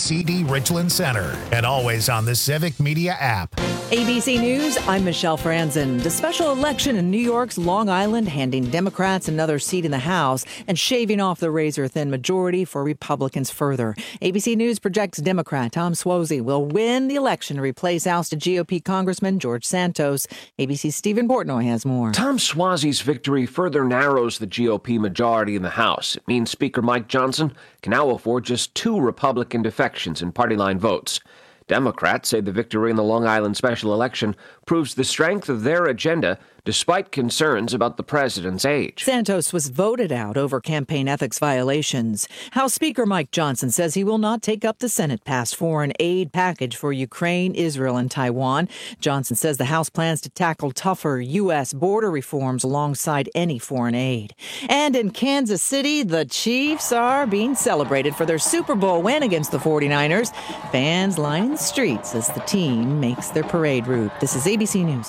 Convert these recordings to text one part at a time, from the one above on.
CD Richland Center, and always on the Civic Media app. ABC News, I'm Michelle Franzen. The special election in New York's Long Island handing Democrats another seat in the House and shaving off the razor-thin majority for Republicans further. ABC News projects Democrat Tom Suozzi will win the election to replace ousted GOP Congressman George Santos. ABC's Stephen Portnoy has more. Tom Suozzi's victory further narrows the GOP majority in the House. It means Speaker Mike Johnson can now afford just 2 Republican defections in party line votes. Democrats say the victory in the Long Island special election proves the strength of their agenda despite concerns about the president's age. Santos was voted out over campaign ethics violations. House Speaker Mike Johnson says he will not take up the Senate-passed foreign aid package for Ukraine, Israel, and Taiwan. Johnson says the House plans to tackle tougher U.S. border reforms alongside any foreign aid. And in Kansas City, the Chiefs are being celebrated for their Super Bowl win against the 49ers. Fans lining the streets as the team makes their parade route. This is ABC News.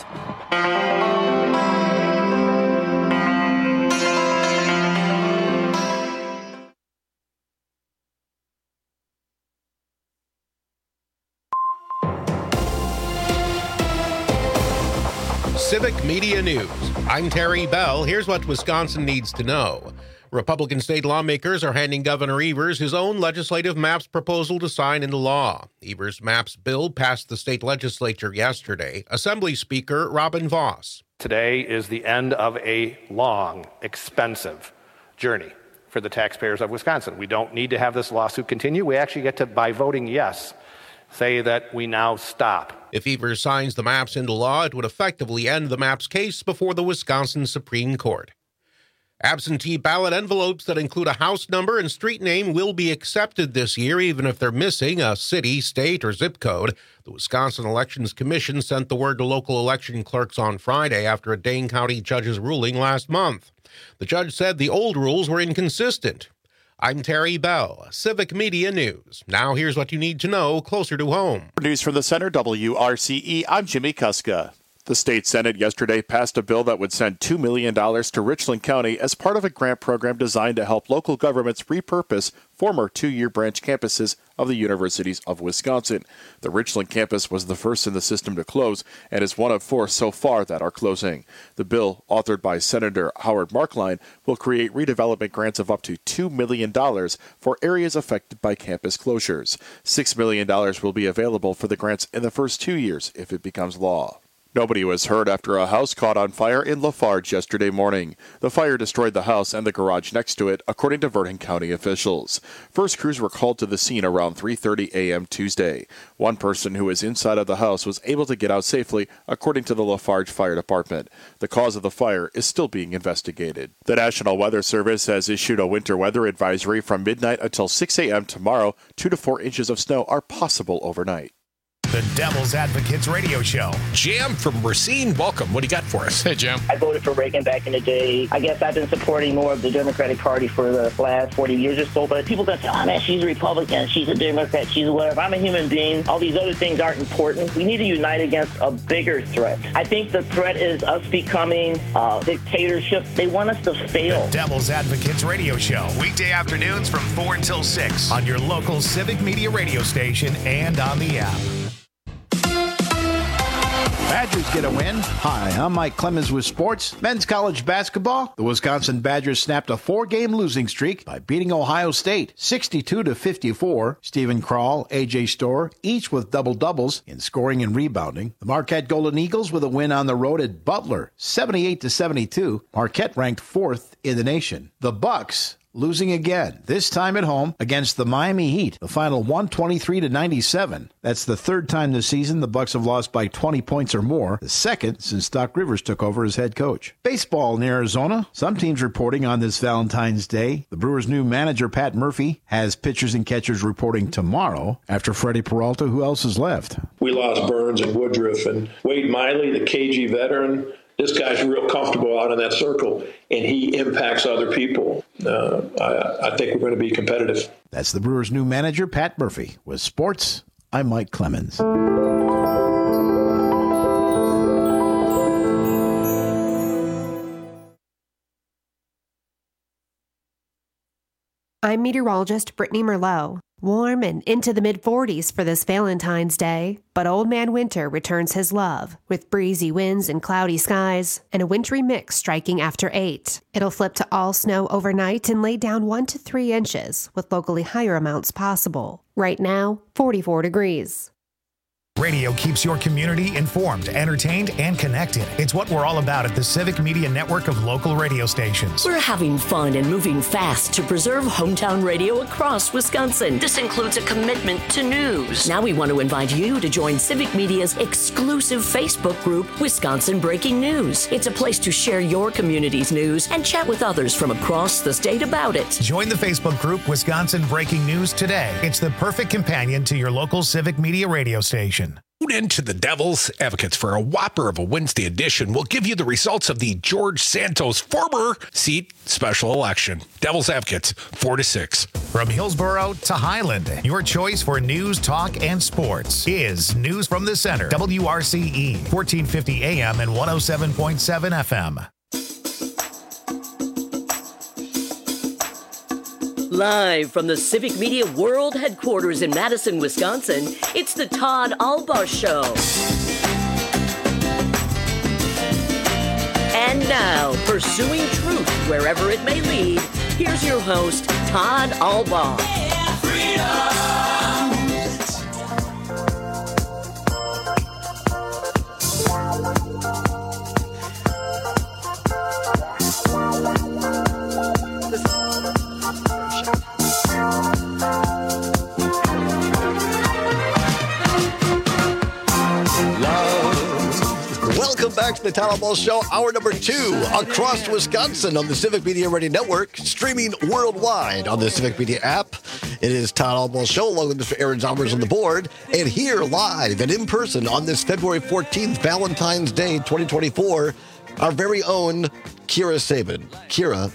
Civic Media News. I'm Terry Bell. Here's what Wisconsin needs to know. Republican state lawmakers are handing Governor Evers his own legislative maps proposal to sign into law. Evers' maps bill passed the state legislature yesterday. Assembly Speaker Robin Vos. Today is the end of a long, expensive journey for the taxpayers of Wisconsin. We don't need to have this lawsuit continue. We actually get to, by voting yes, say that we now stop. If Evers signs the maps into law, it would effectively end the maps case before the Wisconsin Supreme Court. Absentee ballot envelopes that include a house number and street name will be accepted this year, even if they're missing a city, state, or zip code. The Wisconsin Elections Commission sent the word to local election clerks on Friday after a Dane County judge's ruling last month. The judge said the old rules were inconsistent. I'm Terry Bell, Civic Media News. Now here's what you need to know closer to home. News from the Center, WRCE, I'm Jimmy Kuska. The state Senate yesterday passed a bill that would send $2 million to Richland County as part of a grant program designed to help local governments repurpose former 2-year branch campuses of the universities of Wisconsin. The Richland campus was the first in the system to close and is one of 4 so far that are closing. The bill, authored by Senator Howard Markline, will create redevelopment grants of up to $2 million for areas affected by campus closures. $6 million will be available for the grants in the first 2 years if it becomes law. Nobody was hurt after a house caught on fire in Lafarge yesterday morning. The fire destroyed the house and the garage next to it, according to Vernon County officials. First crews were called to the scene around 3:30 a.m. Tuesday. One person who was inside of the house was able to get out safely, according to the Lafarge Fire Department. The cause of the fire is still being investigated. The National Weather Service has issued a winter weather advisory from midnight until 6 a.m. tomorrow. 2 to 4 inches of snow are possible overnight. The Devil's Advocates Radio Show. Jam from Racine, welcome. What do you got for us? Hey, Jam. I voted for Reagan back in the day. I guess I've been supporting more of the Democratic Party for the last 40 years or so, but people going to say, oh, man, she's a Republican, she's a Democrat, she's a whatever. I'm a human being. All these other things aren't important. We need to unite against a bigger threat. I think the threat is us becoming dictatorship. They want us to fail. The Devil's Advocates Radio Show. Weekday afternoons from 4 until 6 on your local Civic Media radio station and on the app. Badgers get a win. Hi, I'm Mike Clemens with sports. Men's college basketball. The Wisconsin Badgers snapped a 4-game losing streak by beating Ohio State 62-54. Stephen Krall, A.J. Storr, each with double-doubles in scoring and rebounding. The Marquette Golden Eagles with a win on the road at Butler 78-72. Marquette ranked 4th in the nation. The Bucks losing again, this time at home against the Miami Heat. The final 123-97. That's the 3rd time this season the Bucks have lost by 20 points or more, the 2nd since Doc Rivers took over as head coach. Baseball in Arizona. Some teams reporting on this Valentine's Day. The Brewers' new manager, Pat Murphy, has pitchers and catchers reporting tomorrow. After Freddie Peralta, who else is left? We lost Burns and Woodruff, and Wade Miley, the KG veteran. This guy's real comfortable out in that circle, and he impacts other people. I think we're going to be competitive. That's the Brewers' new manager, Pat Murphy. With sports, I'm Mike Clemens. I'm meteorologist Brittany Merlot. warm and into the mid-40s for this Valentine's Day, but Old Man Winter returns his love with breezy winds and cloudy skies and a wintry mix striking after 8. It'll flip to all snow overnight and lay down 1 to 3 inches with locally higher amounts possible. Right now, 44 degrees. Radio keeps your community informed, entertained, and connected. It's what we're all about at the Civic Media Network of local radio stations. We're having fun and moving fast to preserve hometown radio across Wisconsin. This includes a commitment to news. Now we want to invite you to join Civic Media's exclusive Facebook group, Wisconsin Breaking News. It's a place to share your community's news and chat with others from across the state about it. Join the Facebook group, Wisconsin Breaking News today. It's the perfect companion to your local Civic Media radio station. Tune in to the Devil's Advocates for a whopper of a Wednesday edition. We'll give you the results of the George Santos former seat special election. Devil's Advocates, 4 to 6. From Hillsboro to Highland, your choice for news, talk, and sports is News from the Center. WRCE, 1450 AM and 107.7 FM. Live from the Civic Media World Headquarters in Madison, Wisconsin, it's the Todd Albaugh Show. And now, pursuing truth wherever it may lead, here's your host, Todd Albaugh. Welcome back to the Todd Albaugh Show, hour number 2, across Wisconsin on the Civic Media Radio Network, streaming worldwide on the Civic Media app. It is Todd Albaugh Show, along with Mr. Aaron Zomers on the board, and here live and in person on this February 14th, Valentine's Day, 2024, our very own Kira Sabin. Kira,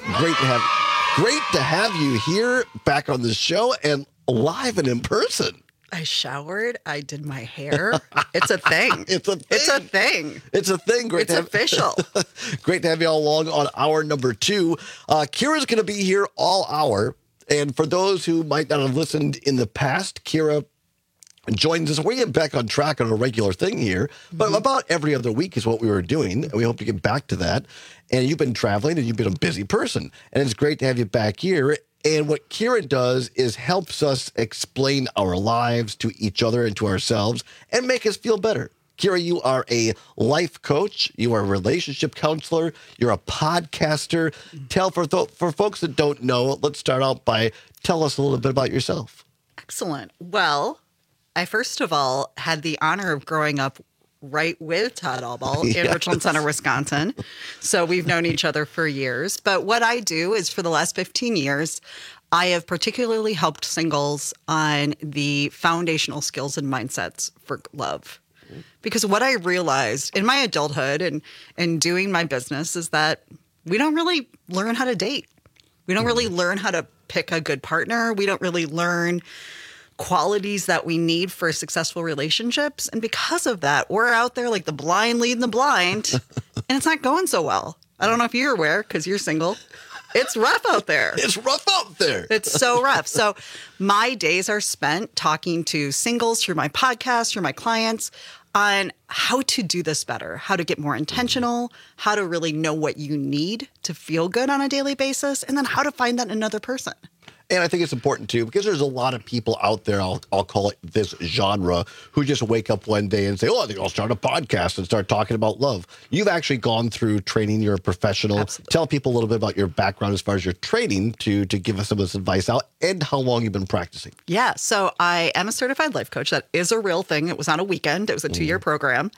great to have you here, back on the show, and live and in person. I showered. I did my hair. It's a thing. It's a thing. It's a thing. It's a thing. Great it's official. Great to have you all along on hour number 2. Kira's going to be here all hour. And for those who might not have listened in the past, Kira joins us. We get back on track on a regular thing here. But about every other week is what we were doing. And we hope to get back to that. And you've been traveling and you've been a busy person. And it's great to have you back here. And what Kira does is helps us explain our lives to each other and to ourselves and make us feel better. Kira, you are a life coach. You are a relationship counselor. You're a podcaster. Tell for folks that don't know, let's start out by tell us a little bit about yourself. Excellent. Well, I first of all had the honor of growing up right with Todd Albaugh in Richland Center, Wisconsin. So we've known each other for years. But what I do is for the last 15 years, I have particularly helped singles on the foundational skills and mindsets for love. Because what I realized in my adulthood and doing my business is that we don't really learn how to date. We don't really learn how to pick a good partner. We don't really learn qualities that we need for successful relationships. And because of that, we're out there like the blind leading the blind, and it's not going so well. I don't know if you're aware because you're single. It's rough out there. It's rough out there. It's so rough. So my days are spent talking to singles through my podcast, through my clients, on how to do this better, how to get more intentional, how to really know what you need to feel good on a daily basis, and then how to find that in another person. And I think it's important, too, because there's a lot of people out there, I'll call it this genre, who just wake up one day and say, I think I'll start a podcast and start talking about love. You've actually gone through training. You're a professional. Absolutely. Tell people a little bit about your background as far as your training to give us some of this advice out and how long you've been practicing. Yeah. So I am a certified life coach. That is a real thing. It was on a weekend. It was a 2-year program.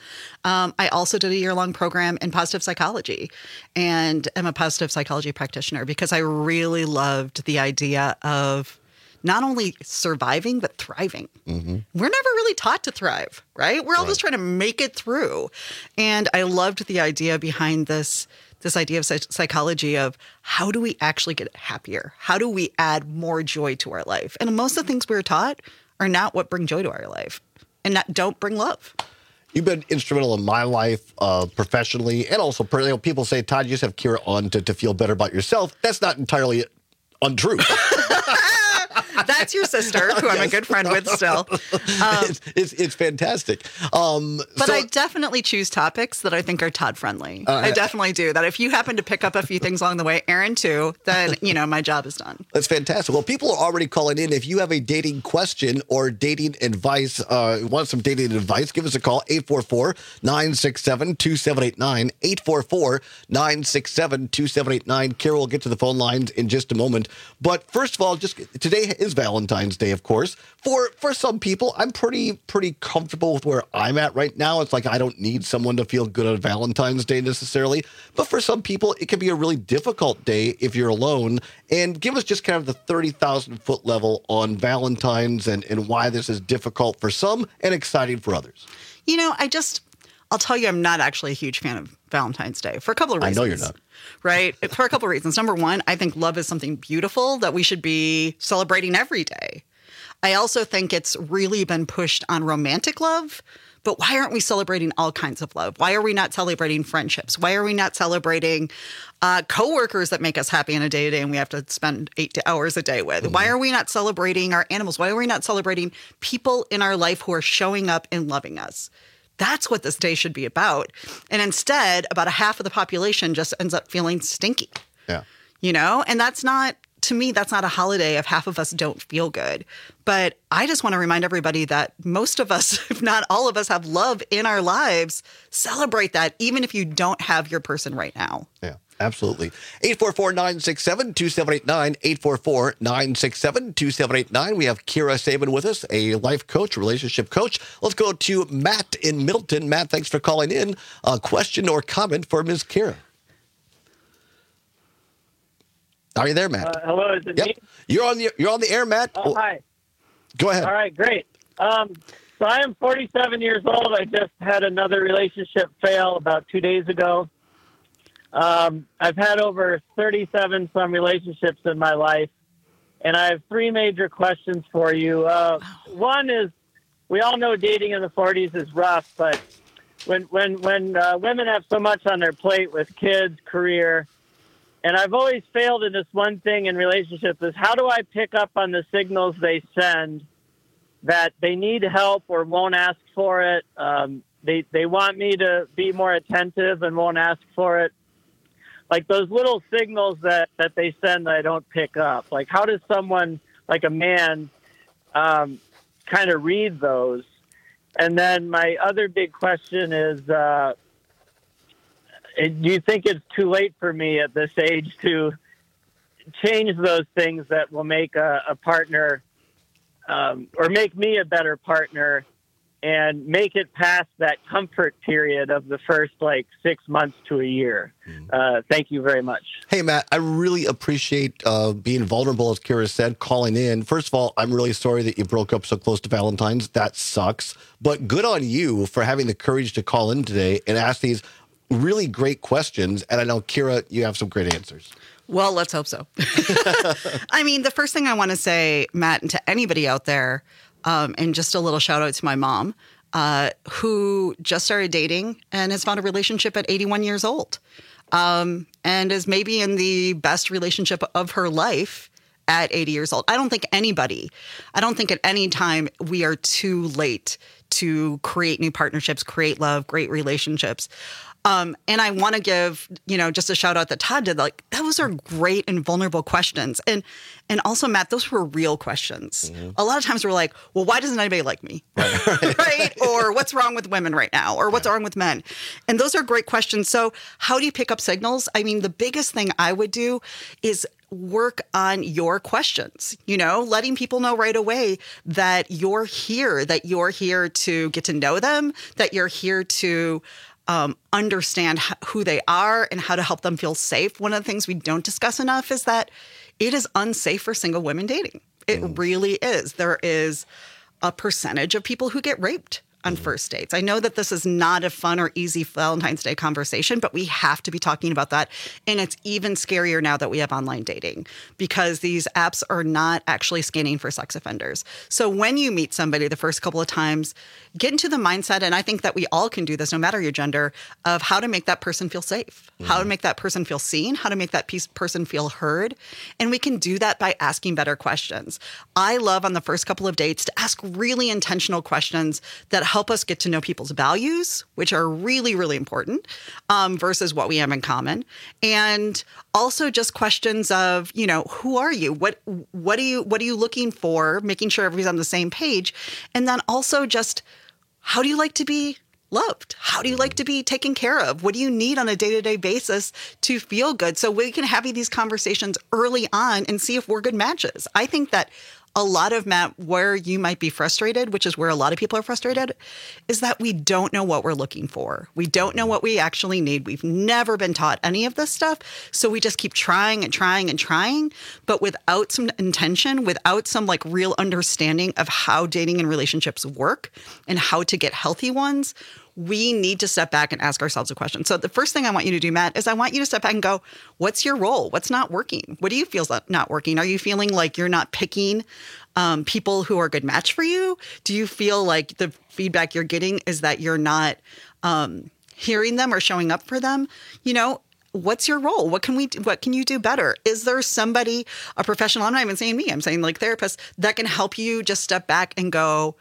I also did a year-long program in positive psychology and am a positive psychology practitioner because I really loved the idea of not only surviving, but thriving. Mm-hmm. We're never really taught to thrive, right? We're all just trying to make it through. And I loved the idea behind this idea of psychology of how do we actually get happier? How do we add more joy to our life? And most of the things we're taught are not what bring joy to our life and don't bring love. You've been instrumental in my life professionally and also people say, Todd, you just have Kira on to feel better about yourself. That's not entirely untrue. That's your sister, who I'm a good friend with still. It's fantastic. But I definitely choose topics that I think are Todd friendly. I definitely do. That if you happen to pick up a few things along the way, Aaron too, then my job is done. That's fantastic. Well, people are already calling in. If you have a dating question or dating advice, want some dating advice, give us a call, 844-967-2789, 844-967-2789. Kira will get to the phone lines in just a moment. But first of all, today is Valentine's Day, of course. For some people, I'm pretty comfortable with where I'm at right now. It's like I don't need someone to feel good on Valentine's Day necessarily. But for some people, it can be a really difficult day if you're alone. And give us just kind of the 30,000-foot level on Valentine's and why this is difficult for some and exciting for others. I'll tell you, I'm not actually a huge fan of Valentine's Day for a couple of reasons. I know you're not. Right? For a couple of reasons. Number one, I think love is something beautiful that we should be celebrating every day. I also think it's really been pushed on romantic love, but why aren't we celebrating all kinds of love? Why are we not celebrating friendships? Why are we not celebrating coworkers that make us happy in a day-to-day and we have to spend 8 hours a day with? Mm-hmm. Why are we not celebrating our animals? Why are we not celebrating people in our life who are showing up and loving us? That's what this day should be about. And instead, about a half of the population just ends up feeling stinky. Yeah. And that's not, to me, that's not a holiday if half of us don't feel good. But I just want to remind everybody that most of us, if not all of us, have love in our lives. Celebrate that, even if you don't have your person right now. Yeah. Absolutely. 844-967-2789, 844-967-2789. We have Kira Sabin with us, a life coach, relationship coach. Let's go to Matt in Middleton. Matt, thanks for calling in. A question or comment for Ms. Kira. Are you there, Matt? Hello, is it me? You're on the air, Matt. Oh, hi. Go ahead. All right, great. So I am 47 years old. I just had another relationship fail about 2 days ago. I've had over 37 some relationships in my life, and I have three major questions for you. One is, we all know dating in the 40s is rough, but when women have so much on their plate with kids, career, and I've always failed in this one thing in relationships is how do I pick up on the signals they send that they need help or won't ask for it? They want me to be more attentive and won't ask for it. Like those little signals that they send that I don't pick up. Like how does someone, like a man, kind of read those? And then my other big question is, do you think it's too late for me at this age to change those things that will make a partner or make me a better partner and make it past that comfort period of the first 6 months to a year? Thank you very much. Hey, Matt, I really appreciate being vulnerable, as Kira said, calling in. First of all, I'm really sorry that you broke up so close to Valentine's. That sucks. But good on you for having the courage to call in today and ask these really great questions. And I know, Kira, you have some great answers. Well, let's hope so. I mean, the first thing I want to say, Matt, and to anybody out there, and just a little shout out to my mom, who just started dating and has found a relationship at 81 years old, and is maybe in the best relationship of her life at 80 years old. I don't think at any time we are too late to create new partnerships, create love, great relationships. And I want to give, just a shout out that Todd did. Those are great and vulnerable questions. And also, Matt, those were real questions. Mm-hmm. A lot of times we're like, well, why doesn't anybody like me? Right? Or what's wrong with women right now? Or what's wrong with men? And those are great questions. So how do you pick up signals? I mean, the biggest thing I would do is work on your questions, letting people know right away that you're here to get to know them, that you're here to understand who they are and how to help them feel safe. One of the things we don't discuss enough is that it is unsafe for single women dating. It really is. There is a percentage of people who get raped on first dates. I know that this is not a fun or easy Valentine's Day conversation, but we have to be talking about that. And it's even scarier now that we have online dating because these apps are not actually scanning for sex offenders. So when you meet somebody the first couple of times, get into the mindset, and I think that we all can do this no matter your gender, of how to make that person feel safe, how to make that person feel seen, how to make that person feel heard. And we can do that by asking better questions. I love on the first couple of dates to ask really intentional questions that help us get to know people's values, which are really, really important, versus what we have in common. And also just questions of, you know, who are you? What are you looking for? Making sure everybody's on the same page. And then also just, how do you like to be loved? How do you like to be taken care of? What do you need on a day-to-day basis to feel good? So we can have these conversations early on and see if we're good matches. I think that a lot of, Matt, where you might be frustrated, which is where a lot of people are frustrated, is that we don't know what we're looking for. We don't know what we actually need. We've never been taught any of this stuff. So we just keep trying and trying and trying, but without some intention, without some like real understanding of how dating and relationships work and how to get healthy ones. We need to step back and ask ourselves a question. So the first thing I want you to do, Matt, is I want you to step back and go, what's your role? What's not working? What do you feel is not working? Are you feeling like you're not picking people who are a good match for you? Do you feel like the feedback you're getting is that you're not hearing them or showing up for them? You know, what's your role? What can you do better? Is there somebody, a professional, I'm not even saying me, I'm saying like therapists, that can help you just step back and go,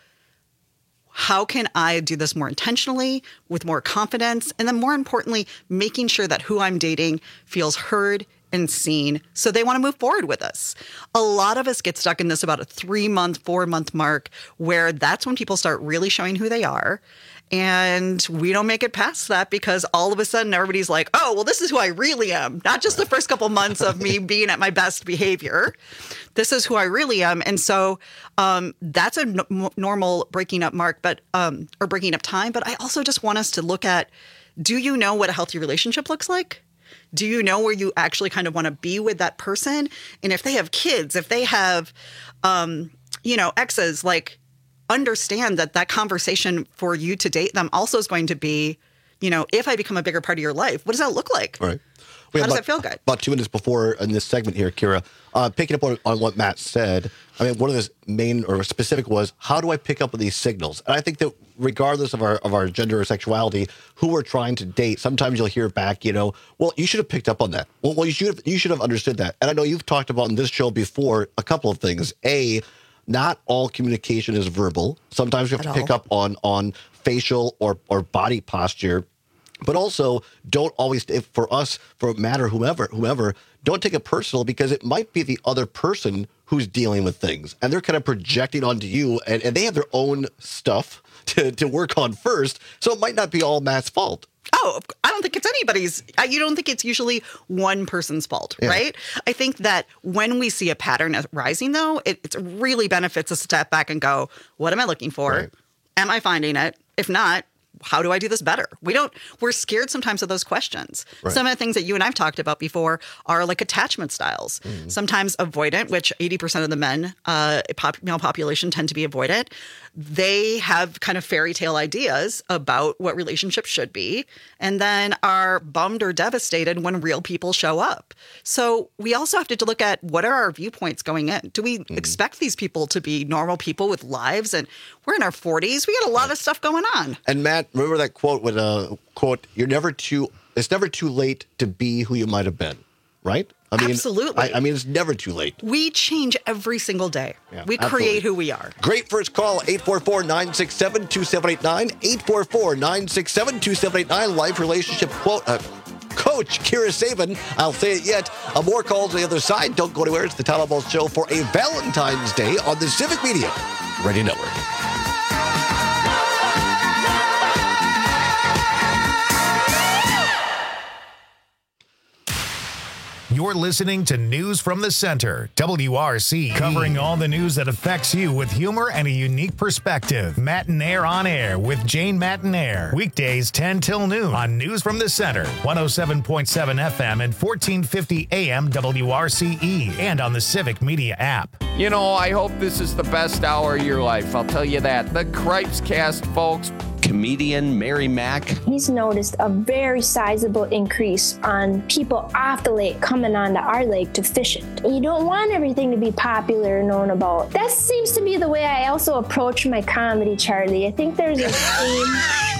how can I do this more intentionally, with more confidence, and then more importantly, making sure that who I'm dating feels heard and seen so they want to move forward with us. A lot of us get stuck in this about a 3-month, 4-month mark where that's when people start really showing who they are. And we don't make it past that because all of a sudden everybody's like, oh, well, this is who I really am. Not just the first couple months of me being at my best behavior. This is who I really am. And so that's a normal breaking up mark, but or breaking up time. But I also just want us to look at, do you know what a healthy relationship looks like? Do you know where you actually kind of want to be with that person? And if they have kids, if they have, exes, like, understand that conversation for you to date them also is going to be, if I become a bigger part of your life, what does that look like? All right. How does that feel good? About 2 minutes before in this segment here, Kira, picking up on what Matt said, I mean, one of his main or specific was, how do I pick up on these signals? And I think that regardless of our gender or sexuality, who we're trying to date, sometimes you'll hear back, well, you should have picked up on that. Well, you should have understood that. And I know you've talked about in this show before a couple of things. Not all communication is verbal. Sometimes you have to pick up on facial or body posture. But also, don't always, for us, for Matt or whomever, don't take it personal because it might be the other person who's dealing with things. And they're kind of projecting onto you, and they have their own stuff to work on first. So it might not be all Matt's fault. Oh, I don't think it's anybody's. You don't think it's usually one person's fault, right? I think that when we see a pattern rising, though, it really benefits us to step back and go, what am I looking for? Right. Am I finding it? If not, how do I do this better? We're scared sometimes of those questions. Right. Some of the things that you and I've talked about before are like attachment styles. Mm-hmm. Sometimes avoidant, which 80% of the men, male population tend to be avoidant. They have kind of fairy tale ideas about what relationships should be, and then are bummed or devastated when real people show up. So we also have to look at, what are our viewpoints going in? Do we expect these people to be normal people with lives? And we're in our 40s. We got a lot of stuff going on. And Matt, remember that quote with quote, it's never too late to be who you might have been, right? Absolutely. I mean, it's never too late. We change every single day. Yeah, we create who we are. Great first call, 844-967-2789, 844-967-2789, life relationship quote, Coach Kira Saban. I'll say it yet. More calls on the other side. Don't go anywhere. It's the Todd Ball Show for a Valentine's Day on the Civic Media Radio Network. You're listening to News from the Center, WRC, covering all the news that affects you with humor and a unique perspective. Matinaire on Air with Jane Matinaire. Weekdays 10 till noon on News from the Center, 107.7 FM and 1450 AM WRCE, and on the Civic Media app. You know, I hope this is the best hour of your life. I'll tell you that. The Cripes Cast, folks. Comedian Mary Mack. He's noticed a very sizable increase on people off the lake coming onto our lake to fish it. You don't want everything to be popular and known about. That seems to be the way I also approach my comedy, Charlie. I think there's a theme.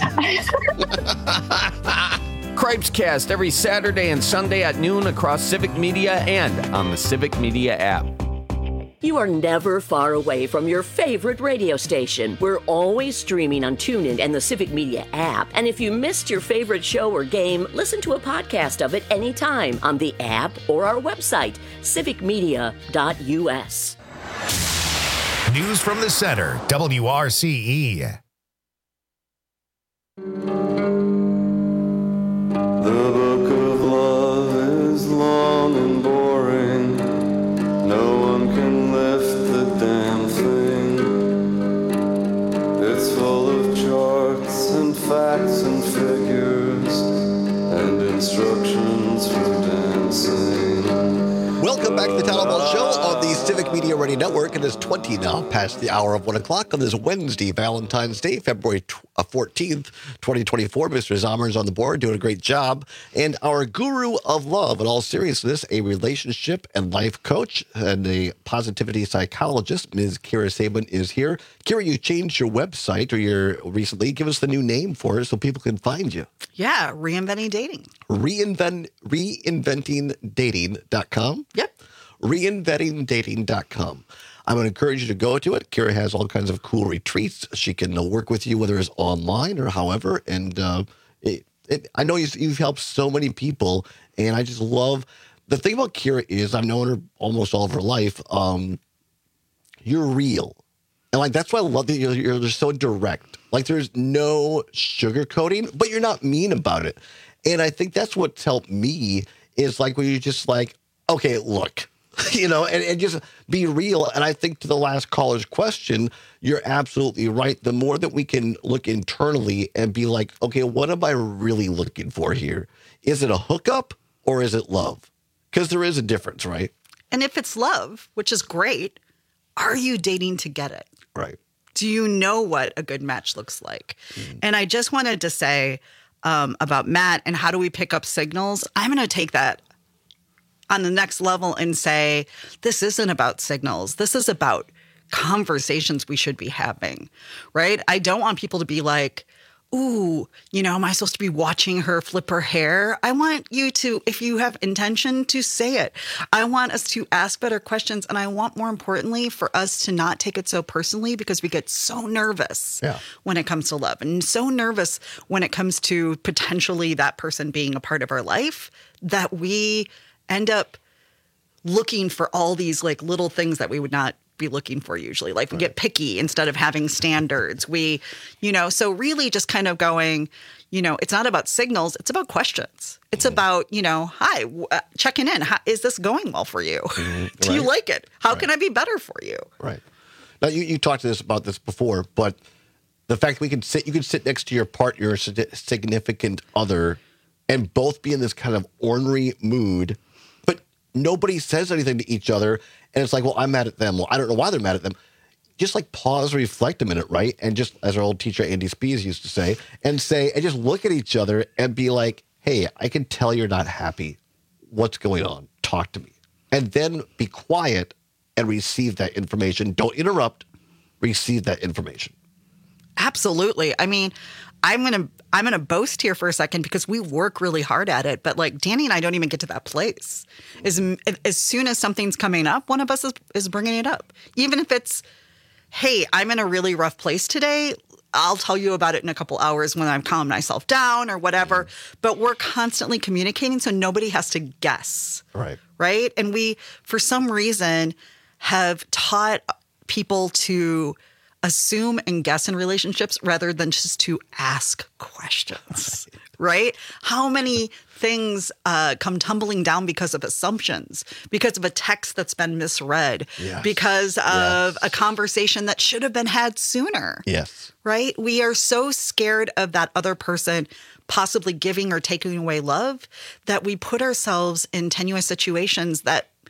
Cripes Cast every Saturday and Sunday at noon across Civic Media and on the Civic Media app. You are never far away from your favorite radio station. We're always streaming on TuneIn and the Civic Media app. And if you missed your favorite show or game, listen to a podcast of it anytime on the app or our website, civicmedia.us. News from the Center, WRCE. The book of love is long and boring. No one can lift the damn thing. It's full of charts and facts and figures and instructions for dancing. Welcome back to the Town Hall Show on the Civic Media Radio Network. It is 20 now, past the hour of 1 o'clock on this Wednesday, Valentine's Day, February 14th, 2024. Mr. Zommer's on the board, doing a great job. And our guru of love, in all seriousness, a relationship and life coach and a positivity psychologist, Ms. Kira Sabin, is here. Kira, you changed your website recently. Give us the new name for it so people can find you. Yeah, Reinventing Dating. Reinventingdating.com? Yep. Reinventingdating.com. I'm going to encourage you to go to it. Kira has all kinds of cool retreats. She can work with you, whether it's online or however. And I know you've helped so many people, and I just love the thing about Kira is I've known her almost all of her life. You're real, and that's why I love that you're just so direct. Like there's no sugarcoating, but you're not mean about it. And I think that's what's helped me is like when you're just like, okay, look. And just be real. And I think to the last caller's question, you're absolutely right. The more that we can look internally and be like, okay, what am I really looking for here? Is it a hookup or is it love? Because there is a difference, right? And if it's love, which is great, are you dating to get it? Right. Do you know what a good match looks like? Mm-hmm. And I just wanted to say about Matt and how do we pick up signals? I'm going to take that on the next level and say, this isn't about signals. This is about conversations we should be having, right? I don't want people to be like, ooh, am I supposed to be watching her flip her hair? I want you to, if you have intention, to say it. I want us to ask better questions. And I want, more importantly, for us to not take it so personally because we get so nervous when it comes to love and so nervous when it comes to potentially that person being a part of our life that we end up looking for all these little things that we would not be looking for usually. We get picky instead of having standards. So really just kind of going, it's not about signals. It's about questions. It's about, hi, checking in. Is this going well for you? Mm-hmm. Do you like it? How can I be better for you? Right. Now you talked about this before, but the fact that you can sit next to your partner, your significant other, and both be in this kind of ornery mood, but nobody says anything to each other. And it's like, well, I'm mad at them. Well, I don't know why they're mad at them. Just pause, reflect a minute, right? And just, as our old teacher Andy Spees used to say, and just look at each other and be like, hey, I can tell you're not happy. What's going on? Talk to me. And then be quiet and receive that information. Don't interrupt. Receive that information. Absolutely. I mean, I'm gonna boast here for a second because we work really hard at it. But Danny and I don't even get to that place. As soon as something's coming up, one of us is bringing it up. Even if it's, hey, I'm in a really rough place today. I'll tell you about it in a couple hours when I've calmed myself down or whatever. But we're constantly communicating so nobody has to guess. Right. Right. And we, for some reason, have taught people to assume and guess in relationships rather than just to ask questions, right? How many things come tumbling down because of assumptions, because of a text that's been misread, because of a conversation that should have been had sooner. Yes. Right? We are so scared of that other person possibly giving or taking away love that we put ourselves in tenuous situations that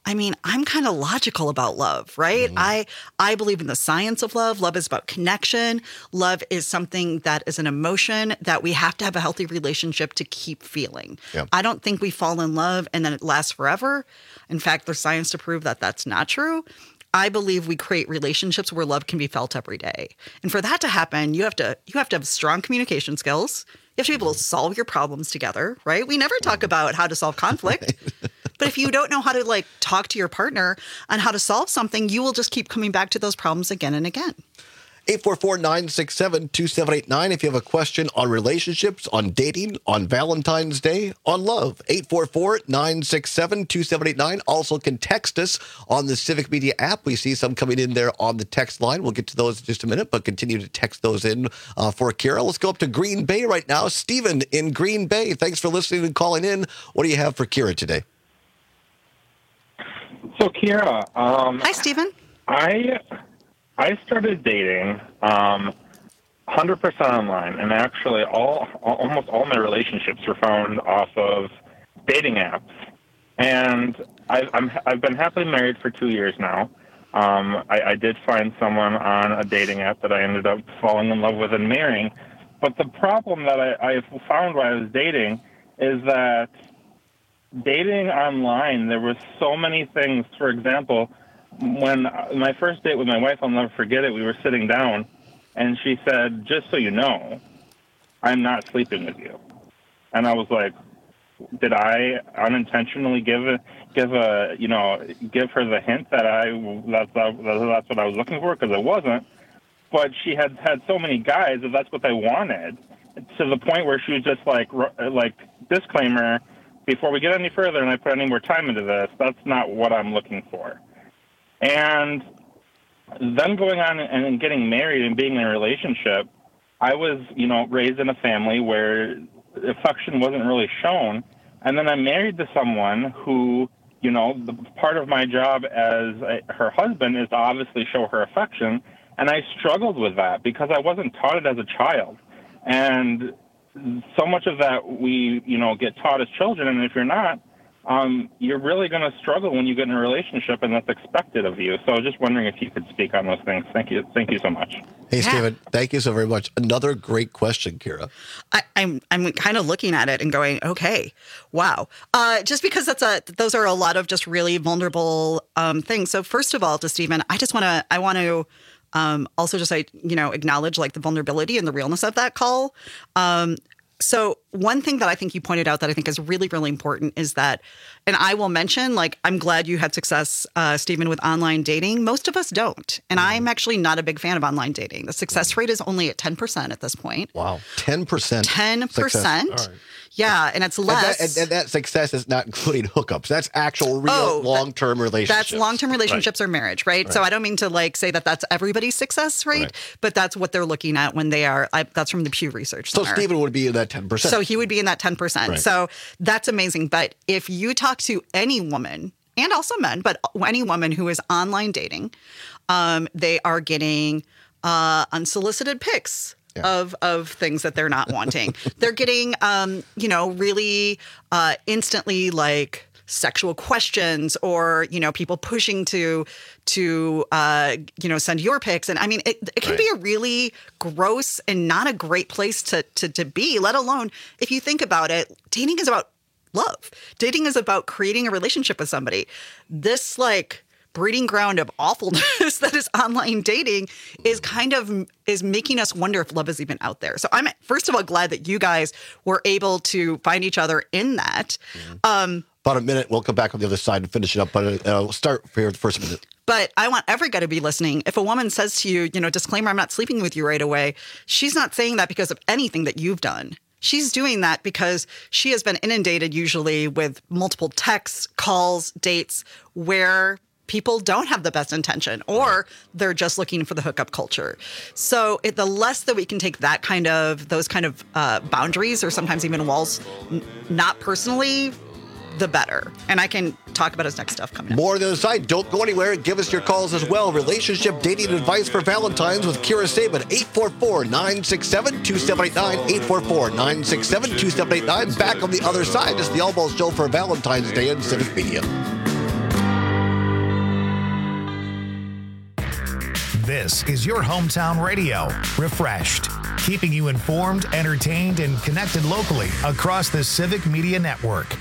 I mean, I'm kind of logical about love, right? I believe in the science of love. Love is about connection. Love is something that is an emotion that we have to have a healthy relationship to keep feeling. Yeah. I don't think we fall in love and then it lasts forever. In fact, there's science to prove that that's not true. I believe we create relationships where love can be felt every day. And for that to happen, you have to have strong communication skills. You have to be able to solve your problems together, right? We never talk about how to solve conflict. But if you don't know how to like talk to your partner on how to solve something, you will just keep coming back to those problems again and again. 844-967-2789 if you have a question on relationships, on dating, on Valentine's Day, on love. 844-967-2789. Also can text us on the Civic Media app. We see some coming in there on the text line. We'll get to those in just a minute, but continue to text those in for Kira. Let's go up to Green Bay right now. Stephen in Green Bay, thanks for listening and calling in. What do you have for Kira today? So, Kira. Hi, Stephen. I started dating 100% online, and actually almost all my relationships were found off of dating apps. And I've been happily married for 2 years now. I did find someone on a dating app that I ended up falling in love with and marrying. But the problem that I found while I was dating is that dating online, there were so many things. For example, when my first date with my wife, I'll never forget it, we were sitting down, and she said, "Just so you know, I'm not sleeping with you." And I was like, did I unintentionally give her the hint that that's what I was looking for? Because it wasn't. But she had so many guys that that's what they wanted, to the point where she was just like disclaimer, before we get any further and I put any more time into this, that's not what I'm looking for. And then going on and getting married and being in a relationship, I was, raised in a family where affection wasn't really shown. And then I'm married to someone who, the part of my job as her husband is to obviously show her affection. And I struggled with that because I wasn't taught it as a child. And so much of that we, get taught as children. And if you're not, you're really going to struggle when you get in a relationship, and that's expected of you. So I was just wondering if you could speak on those things. Thank you so much. Hey, Stephen, thank you so very much. Another great question, Kira. I'm kind of looking at it and going, okay, wow. Just because those are a lot of just really vulnerable things. So first of all, to Stephen, I want to also just acknowledge like the vulnerability and the realness of that call. So one thing that I think you pointed out that I think is really, really important is that, and I will mention, like, I'm glad you had success, Stephen, with online dating. Most of us don't. And I'm actually not a big fan of online dating. The success rate is only at 10% at this point. Wow. 10%. 10%. Yeah, and it's less. And that success is not including hookups. That's actual real long-term relationships. That's long-term relationships or marriage, right? So I don't mean to say that that's everybody's success rate, but that's what they're looking at when they are. That's from the Pew Research Center. So Stephen would be in that 10%. So he would be in that 10%. Right. So that's amazing. But if you talk to any woman, and also men, but any woman who is online dating, they are getting unsolicited pics. Yeah. Of things that they're not wanting. They're getting, really instantly like sexual questions or, people pushing to send your pics. And I mean, it can be a really gross and not a great place to be, let alone if you think about it, dating is about love. Dating is about creating a relationship with somebody. This breeding ground of awfulness that is online dating is making us wonder if love is even out there. So I'm first of all glad that you guys were able to find each other in that. About a minute, we'll come back on the other side and finish it up. But we'll start here the first minute. But I want every guy to be listening. If a woman says to you, disclaimer, I'm not sleeping with you right away, she's not saying that because of anything that you've done. She's doing that because she has been inundated usually with multiple texts, calls, dates where people don't have the best intention or they're just looking for the hookup culture. So the less that we can take those kind of boundaries or sometimes even walls, not personally, the better. And I can talk about his next stuff coming up. More on the other side. Don't go anywhere. Give us your calls as well. Relationship dating advice for Valentine's with Kira Saban. 844-967-2789. 844-967-2789. Back on the other side. It's the Almost Show for Valentine's Day on Civic Media. This is your hometown radio, refreshed, keeping you informed, entertained, and connected locally across the Civic Media Network.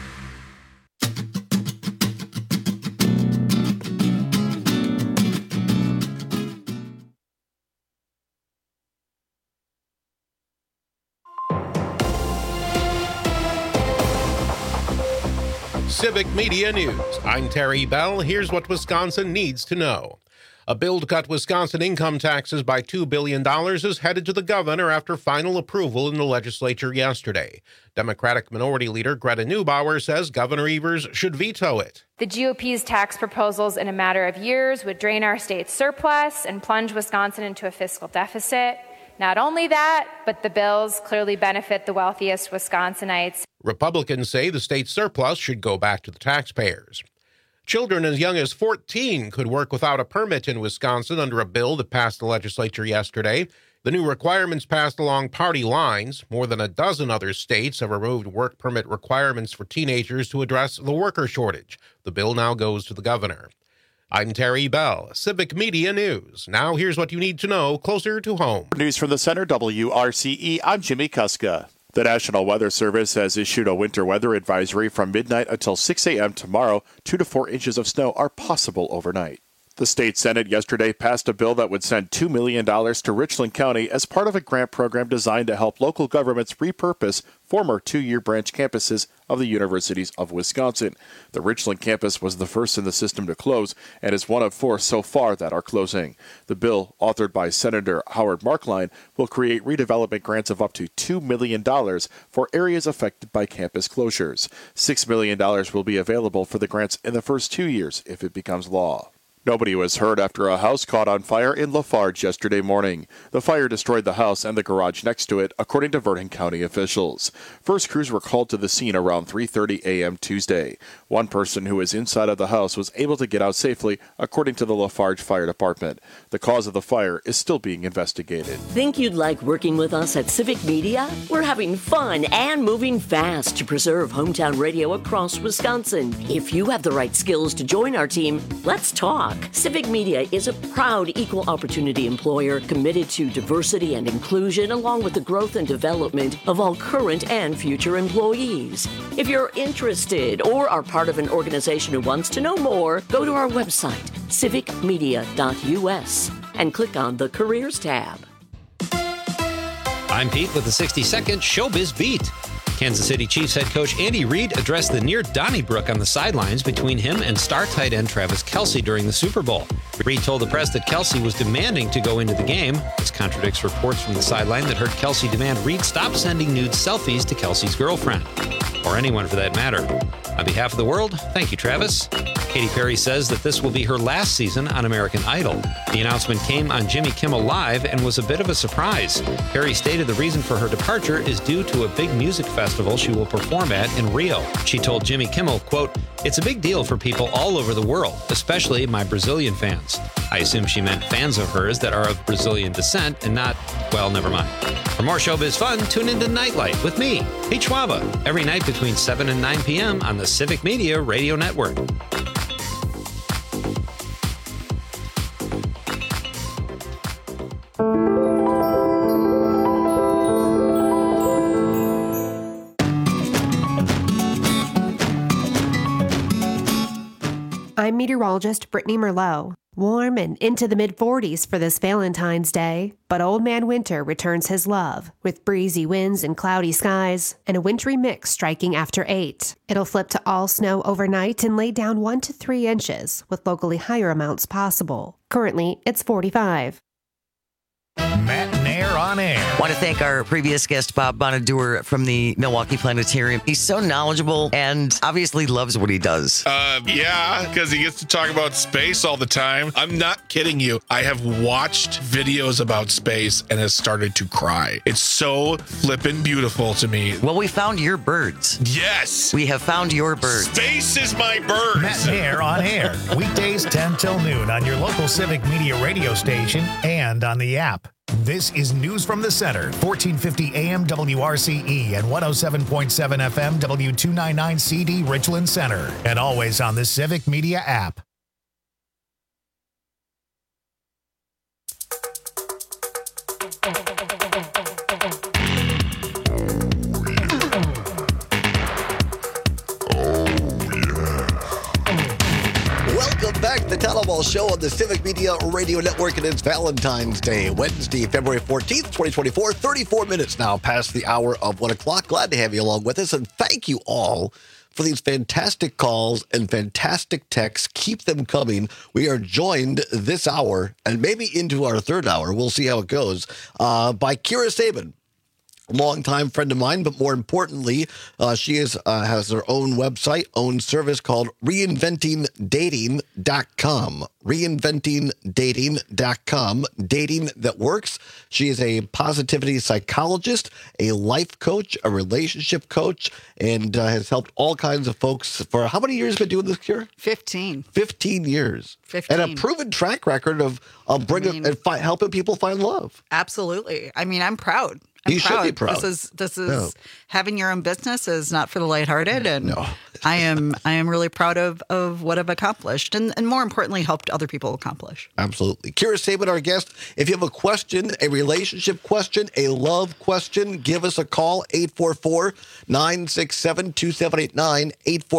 Civic Media News. I'm Terry Bell. Here's what Wisconsin needs to know. A bill to cut Wisconsin income taxes by $2 billion is headed to the governor after final approval in the legislature yesterday. Democratic Minority Leader Greta Neubauer says Governor Evers should veto it. The GOP's tax proposals in a matter of years would drain our state's surplus and plunge Wisconsin into a fiscal deficit. Not only that, but the bills clearly benefit the wealthiest Wisconsinites. Republicans say the state's surplus should go back to the taxpayers. Children as young as 14 could work without a permit in Wisconsin under a bill that passed the legislature yesterday. The new requirements passed along party lines. More than a dozen other states have removed work permit requirements for teenagers to address the worker shortage. The bill now goes to the governor. I'm Terry Bell, Civic Media News. Now here's what you need to know closer to home. News from the Center, WRCE. I'm Jimmy Kuska. The National Weather Service has issued a winter weather advisory from midnight until 6 a.m. tomorrow. 2 to 4 inches of snow are possible overnight. The state Senate yesterday passed a bill that would send $2 million to Richland County as part of a grant program designed to help local governments repurpose former two-year branch campuses of the universities of Wisconsin. The Richland campus was the first in the system to close and is one of 4 so far that are closing. The bill, authored by Senator Howard Markline, will create redevelopment grants of up to $2 million for areas affected by campus closures. $6 million will be available for the grants in the first 2 years if it becomes law. Nobody was hurt after a house caught on fire in Lafarge yesterday morning. The fire destroyed the house and the garage next to it, according to Vernon County officials. First crews were called to the scene around 3:30 a.m. Tuesday. One person who was inside of the house was able to get out safely, according to the Lafarge Fire Department. The cause of the fire is still being investigated. Think you'd like working with us at Civic Media? We're having fun and moving fast to preserve hometown radio across Wisconsin. If you have the right skills to join our team, let's talk. Civic Media is a proud equal opportunity employer committed to diversity and inclusion along with the growth and development of all current and future employees. If you're interested or are part of an organization who wants to know more, go to our website, civicmedia.us, and click on the Careers tab. I'm Pete with the 60-second Showbiz Beat. Kansas City Chiefs head coach Andy Reid addressed the near Donnybrook on the sidelines between him and star tight end Travis Kelce during the Super Bowl. Reid told the press that Kelce was demanding to go into the game. This contradicts reports from the sideline that heard Kelce demand Reid stop sending nude selfies to Kelce's girlfriend, or anyone for that matter. On behalf of the world, thank you, Travis. Katy Perry says that this will be her last season on American Idol. The announcement came on Jimmy Kimmel Live and was a bit of a surprise. Perry stated the reason for her departure is due to a big music festival she will perform at in Rio. She told Jimmy Kimmel, quote, "It's a big deal for people all over the world, especially my Brazilian fans." I assume she meant fans of hers that are of Brazilian descent and not, well, never mind. For more showbiz fun, tune into Nightlight with me, Pete Schwaba, every night between 7 and 9 p.m. on the Civic Media Radio Network. I'm meteorologist Brittany Merlot. Warm and into the mid-40s for this Valentine's Day, but Old Man Winter returns his love with breezy winds and cloudy skies and a wintry mix striking after 8. It'll flip to all snow overnight and lay down 1 to 3 inches with locally higher amounts possible. Currently, it's 45. Matt and Air on Air. I want to thank our previous guest, Bob Bonadur from the Milwaukee Planetarium. He's so knowledgeable and obviously loves what he does. Yeah, because he gets to talk about space all the time. I'm not kidding you. I have watched videos about space and has started to cry. It's so flippin' beautiful to me. Well, we found your birds. Yes. We have found your birds. Space is my birds. Matt and Air on Air. Weekdays 10 till noon on your local Civic Media radio station and on the app. This is News from the Center, 1450 AM WRCE and 107.7 FM W299 CD Richland Center, and always on the Civic Media app. Caldwell Show on the Civic Media Radio Network, and it's Valentine's Day, Wednesday, February 14th, 2024. 34 minutes now past the hour of 1 o'clock. Glad to have you along with us, and thank you all for these fantastic calls and fantastic texts. Keep them coming. We are joined this hour, and maybe into our third hour, we'll see how it goes, by Kira Sabin. Longtime friend of mine, but more importantly, she has her own website, own service called reinventingdating.com. Reinventingdating.com. Dating that works. She is a positivity psychologist, a life coach, a relationship coach, and has helped all kinds of folks for how many years have you been doing this, Kira? 15. 15 years. 15. And a proven track record of bringing and helping people find love. Absolutely. I mean, I'm proud. You should be proud. This is having your own business is not for the lighthearted, and I am really proud of what I've accomplished, and more importantly, helped other people accomplish. Absolutely. Kira Sabin, our guest. If you have a question, a relationship question, a love question, give us a call, 844-967-2789,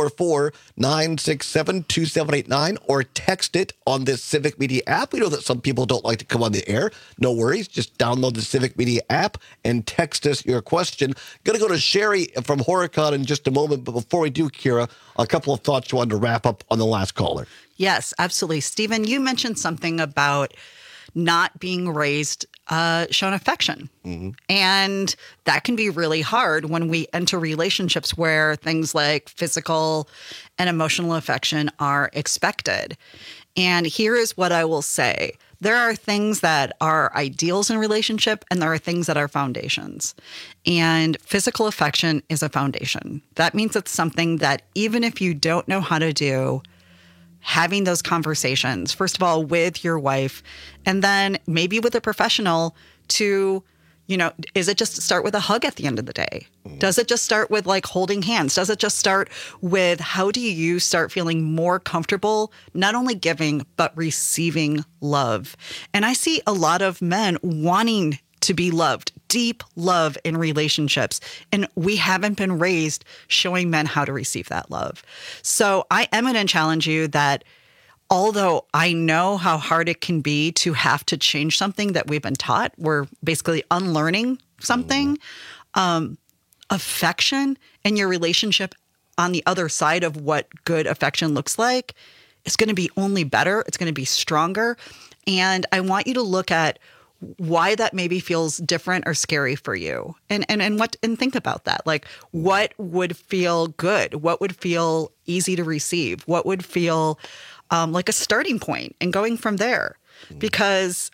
844-967-2789, or text it on this Civic Media app. We know that some people don't like to come on the air. No worries. Just download the Civic Media app and text us your question. Going to go to Sherry from Horicon in just a moment, but before we do, Kira, a couple of thoughts you wanted to wrap up on the last caller. Yes, absolutely. Stephen, you mentioned something about not being raised, shown affection. Mm-hmm. And that can be really hard when we enter relationships where things like physical and emotional affection are expected. And here is what I will say. There are things that are ideals in a relationship, and there are things that are foundations. And physical affection is a foundation. That means it's something that even if you don't know how to do, having those conversations, first of all, with your wife, and then maybe with a professional to, is it just start with a hug at the end of the day? Does it just start with like holding hands? Does it just start with how do you start feeling more comfortable, not only giving, but receiving love? And I see a lot of men wanting to be loved, deep love in relationships. And we haven't been raised showing men how to receive that love. So I am going to challenge you that although I know how hard it can be to have to change something that we've been taught, we're basically unlearning something, affection and your relationship on the other side of what good affection looks like is going to be only better. It's going to be stronger. And I want you to look at why that maybe feels different or scary for you, and think about that. Like, what would feel good? What would feel easy to receive? What would feel like a starting point, and going from there? Because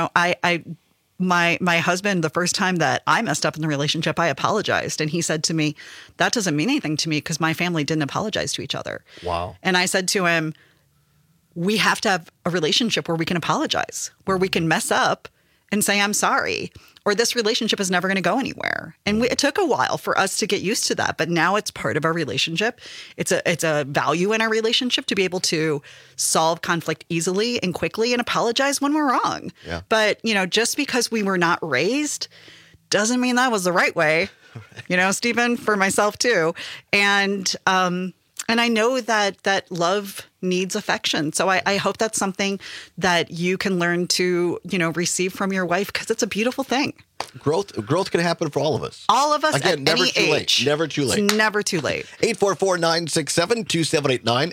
my husband, the first time that I messed up in the relationship, I apologized, and he said to me, "That doesn't mean anything to me because my family didn't apologize to each other." Wow. And I said to him, "We have to have a relationship where we can apologize, where we can mess up and say, I'm sorry, or this relationship is never going to go anywhere." And it took a while for us to get used to that, but now it's part of our relationship. It's a value in our relationship to be able to solve conflict easily and quickly and apologize when we're wrong. Yeah. But, just because we were not raised doesn't mean that was the right way, Stephen, for myself too. And I know that love needs affection. So I hope that's something that you can learn to, receive from your wife, because it's a beautiful thing. Growth can happen for all of us. All of us, again, at never any too age. late. Never too late. It's never too late. 844-967-2789,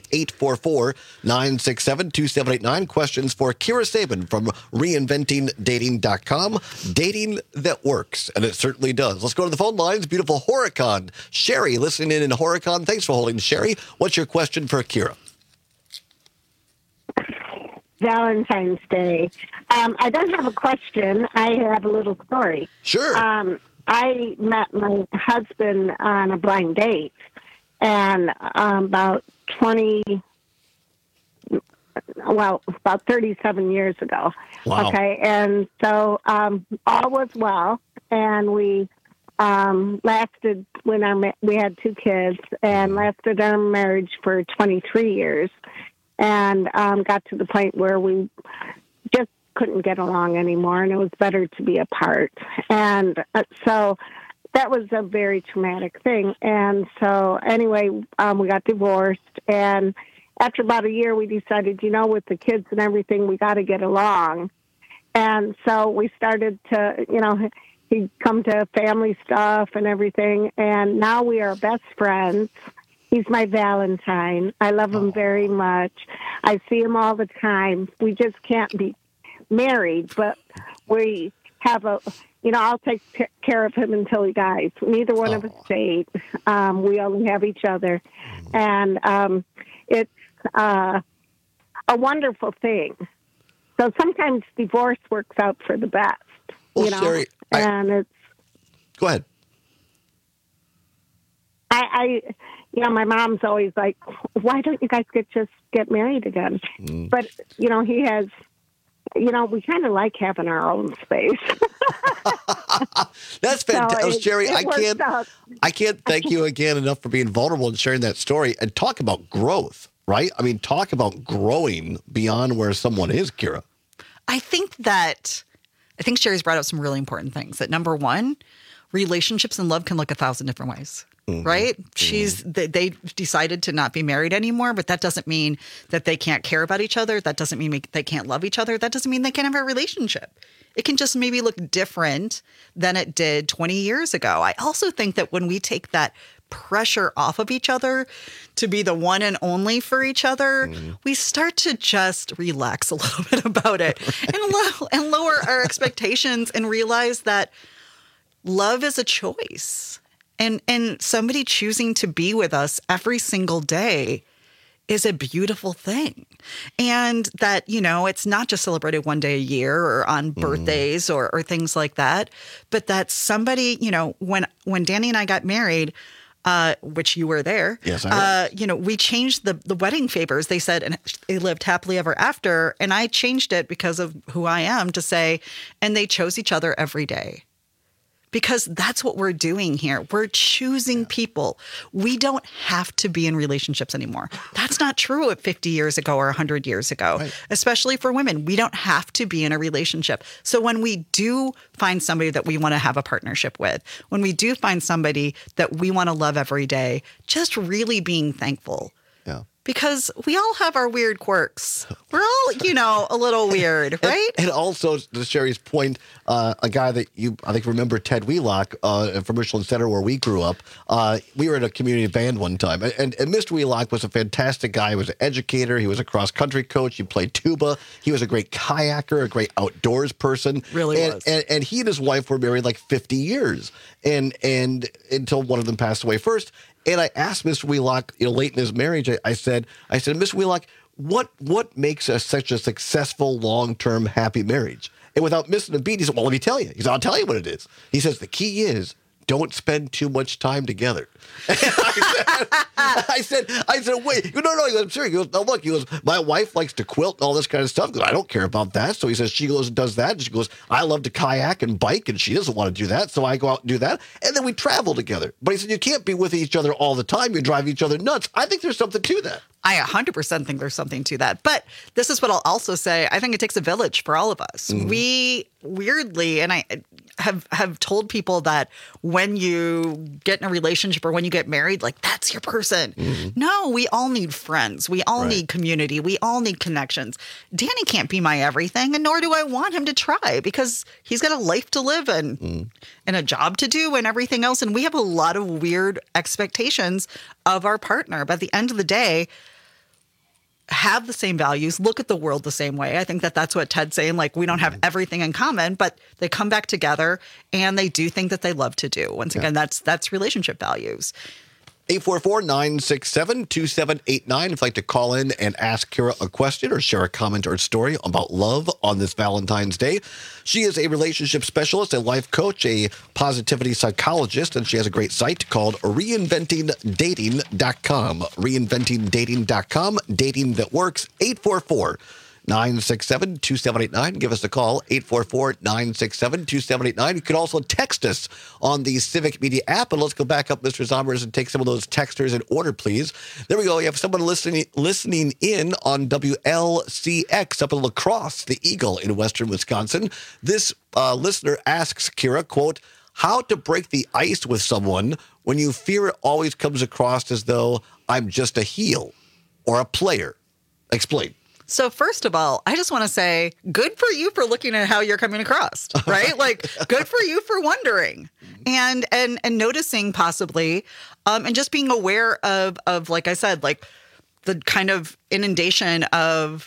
844-967-2789. Questions for Kira Sabin from reinventingdating.com. Dating that works, and it certainly does. Let's go to the phone lines. Beautiful Horicon. Sherry, listening in Horicon. Thanks for holding, Sherry. What's your question for Kira? Valentine's Day. I don't have a question. I have a little story. Sure. I met my husband on a blind date, and about 37 years ago. Wow. Okay, and so all was well, and we lasted we had 2 kids, and lasted our marriage for 23 years. And got to the point where we just couldn't get along anymore, and it was better to be apart. And so that was a very traumatic thing. And so anyway, we got divorced, and after about a year, we decided, with the kids and everything, we got to get along. And so we started to, he'd come to family stuff and everything. And now we are best friends. He's my Valentine. I love him very much. I see him all the time. We just can't be married, but we have I'll take care of him until he dies. Neither one of us date. We only have each other. And it's a wonderful thing. So sometimes divorce works out for the best. Well, Sherry, it's... Go ahead. My mom's always like, why don't you guys get married again? But, he has... we kind of like having our own space. That's fantastic, Sherry. I can't thank you again enough for being vulnerable and sharing that story and talk about growth, right? I mean, talk about growing beyond where someone is, Kira. I think Sherry's brought up some really important things. That number one, relationships and love can look 1,000 different ways. Right? They decided to not be married anymore, but that doesn't mean that they can't care about each other. That doesn't mean they can't love each other. That doesn't mean they can't have a relationship. It can just maybe look different than it did 20 years ago. I also think that when we take that pressure off of each other to be the one and only for each other, we start to just relax a little bit about it and lower our expectations and realize that love is a choice. And somebody choosing to be with us every single day is a beautiful thing. And that, it's not just celebrated one day a year or on birthdays or things like that, but that somebody, when Danny and I got married, which you were there, yes, I was. We changed the wedding favors. They said, and they lived happily ever after. And I changed it because of who I am to say, and they chose each other every day. Because that's what we're doing here. We're choosing people. We don't have to be in relationships anymore. That's not true 50 years ago or 100 years ago, especially for women. We don't have to be in a relationship. So when we do find somebody that we want to have a partnership with, when we do find somebody that we want to love every day, just really being thankful. Yeah. Because we all have our weird quirks. We're all, a little weird, right? And also, to Sherry's point, a guy that I think remember, Ted Wheelock from Richland Center, where we grew up. We were in a community band one time, and Mr. Wheelock was a fantastic guy. He was an educator. He was a cross-country coach. He played tuba. He was a great kayaker, a great outdoors person. Really was. And he and his wife were married like 50 years, and until one of them passed away first. And I asked Mr. Wheelock, late in his marriage, I said, Mr. Wheelock, what makes such a successful, long-term, happy marriage? And without missing a beat, he said, well, let me tell you. He said, I'll tell you what it is. He says, the key is don't spend too much time together. I said, wait. No. He goes, I'm serious. He goes, no, look. He goes, my wife likes to quilt and all this kind of stuff. He goes, I don't care about that. So he says, she goes and does that. And she goes, I love to kayak and bike, and she doesn't want to do that. So I go out and do that. And then we travel together. But he said, you can't be with each other all the time. You drive each other nuts. I think there's something to that. I 100% think there's something to that. But this is what I'll also say. I think it takes a village for all of us. We weirdly, and I have told people that when you get in a relationship or when you get married, like that's your person. No, we all need friends. We all need community. We all need connections. Danny can't be my everything, and nor do I want him to try, because he's got a life to live and a job to do and everything else. And we have a lot of weird expectations of our partner. But at the end of the day, have the same values, look at the world the same way. I think that's what Ted's saying. Like, we don't have everything in common, but they come back together and they do things that they love to do. Once again, that's relationship values. 844-967-2789. If you'd like to call in and ask Kira a question or share a comment or story about love on this Valentine's Day. She is a relationship specialist, a life coach, a positivity psychologist, and she has a great site called reinventingdating.com. Reinventingdating.com, dating that works. 844-967-2789. Give us a call, 844-967-2789. You can also text us on the Civic Media app. And let's go back up, Mr. Zombers, and take some of those texters in order, please. There we go. You have someone listening in on WLCX up in La Crosse, the Eagle in western Wisconsin. This listener asks Kira, quote, how to break the ice with someone when you fear it always comes across as though I'm just a heel. or a player? Explain. So first of all, I just want to say good for you for looking at how you're coming across, right? Like good for you for wondering and noticing possibly and just being aware of like I said, like the kind of inundation of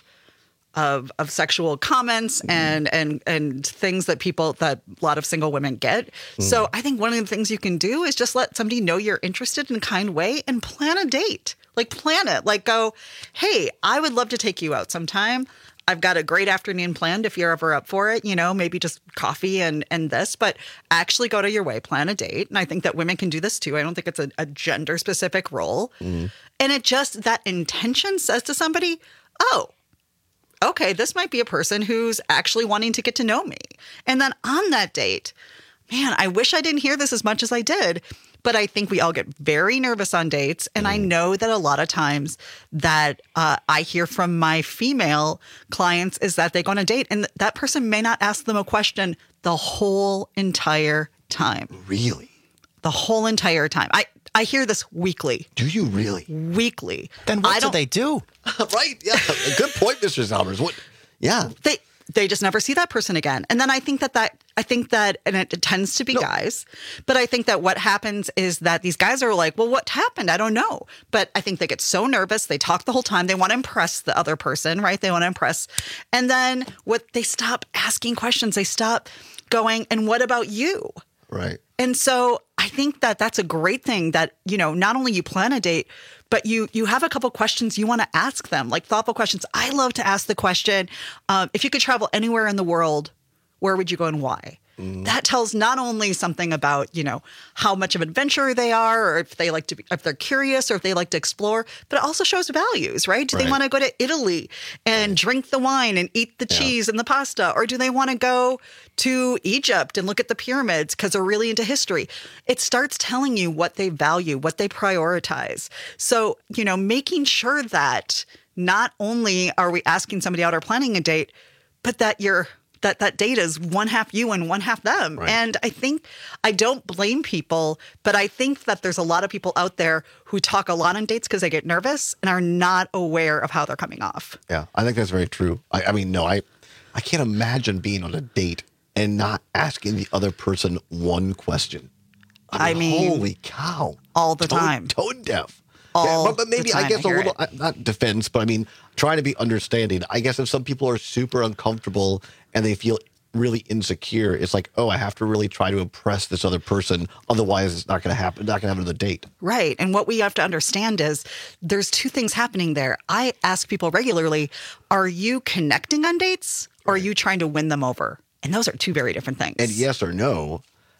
sexual comments and things that a lot of single women get. So I think one of the things you can do is just let somebody know you're interested in a kind way and plan a date. Like plan it. Like go, hey, I would love to take you out sometime. I've got a great afternoon planned if you're ever up for it, maybe just coffee and this, but actually go to your way, plan a date. And I think that women can do this too. I don't think it's a gender specific role. And it just, that intention says to somebody, oh, okay, this might be a person who's actually wanting to get to know me. And then on that date, man, I wish I didn't hear this as much as I did, but I think we all get very nervous on dates. And I know that a lot of times that I hear from my female clients is that they go on a date and that person may not ask them a question the whole entire time. Really? The whole entire time. I hear this weekly. Do you really? Weekly. Then what do they do? Right. Yeah. Good point, Mr. Zalmers. What? Yeah. They just never see that person again. And then I think that, and it tends to be guys, but I think that what happens is that these guys are like, well, what happened? I don't know. But I think they get so nervous. They talk the whole time. They want to impress the other person, right? They want to impress. And then they stop asking questions. They stop going, and what about you? Right. And so I think that that's a great thing that, not only you plan a date, but you have a couple questions you want to ask them, like thoughtful questions. I love to ask the question, if you could travel anywhere in the world, where would you go and why? That tells not only something about, how much of an adventurer they are, or if they're curious, or if they like to explore, but it also shows values, right? Do they want to go to Italy and drink the wine and eat the cheese and the pasta? Or do they want to go to Egypt and look at the pyramids because they're really into history? It starts telling you what they value, what they prioritize. So, making sure that not only are we asking somebody out or planning a date, but that that date is one half you and one half them. Right. And I don't blame people, but I think that there's a lot of people out there who talk a lot on dates because they get nervous and are not aware of how they're coming off. Yeah, I think that's very true. I can't imagine being on a date and not asking the other person one question. I mean holy cow. All the time. Tone deaf. But maybe, I guess, a little, not defense, but trying to be understanding. I guess if some people are super uncomfortable and they feel really insecure, it's like, oh, I have to really try to impress this other person. Otherwise, it's not going to happen. Not going to have another date. Right. And what we have to understand is there's two things happening there. I ask people regularly, are you connecting on dates or are you trying to win them over? And those are two very different things. And yes or no,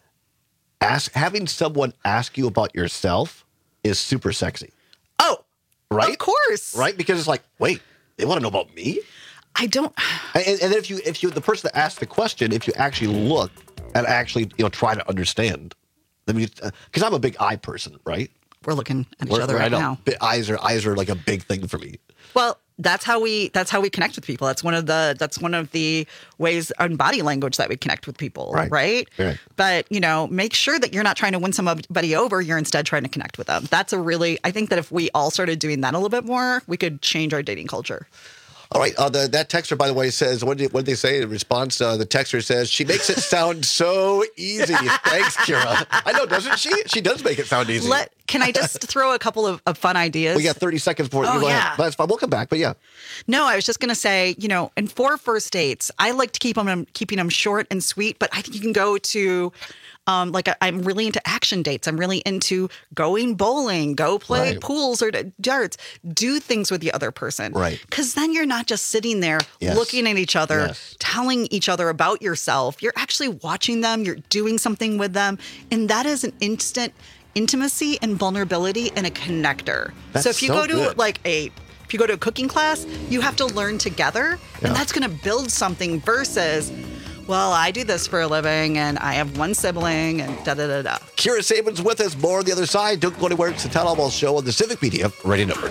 having someone ask you about yourself is super sexy. Oh, right. Of course. Right. Because it's like, wait, they want to know about me? I don't. And then if you, the person that asked the question, if you actually look and actually, try to understand, because I'm a big eye person, right? We're looking at each other right now. Eyes are like a big thing for me. Well, that's how we connect with people. That's one of the ways on body language that we connect with people, right? But make sure that you're not trying to win somebody over. You're instead trying to connect with them. I think that if we all started doing that a little bit more, we could change our dating culture. All right. That texter, by the way, says, what did they say in response? The texter says, she makes it sound so easy. Thanks, Kira. I know, doesn't she? She does make it sound easy. Can I just throw a couple of fun ideas? We got 30 seconds for it. Oh, yeah. That's fine. We'll come back, but yeah. No, I was just going to say, and for first dates, I like to keeping them short and sweet, but I think you can go to... I'm really into action dates. I'm really into going bowling, go play pools or darts, do things with the other person. Right. Because then you're not just sitting there looking at each other, telling each other about yourself. You're actually watching them. You're doing something with them. And that is an instant intimacy and vulnerability and a connector. So if you go to if you go to a cooking class, you have to learn together. Yeah. And that's going to build something versus... well, I do this for a living, and I have one sibling, and da-da-da-da. Kira Saban's with us. More on the other side. Don't go anywhere. It's the Todd Albaugh Show on the Civic Media Radio Network.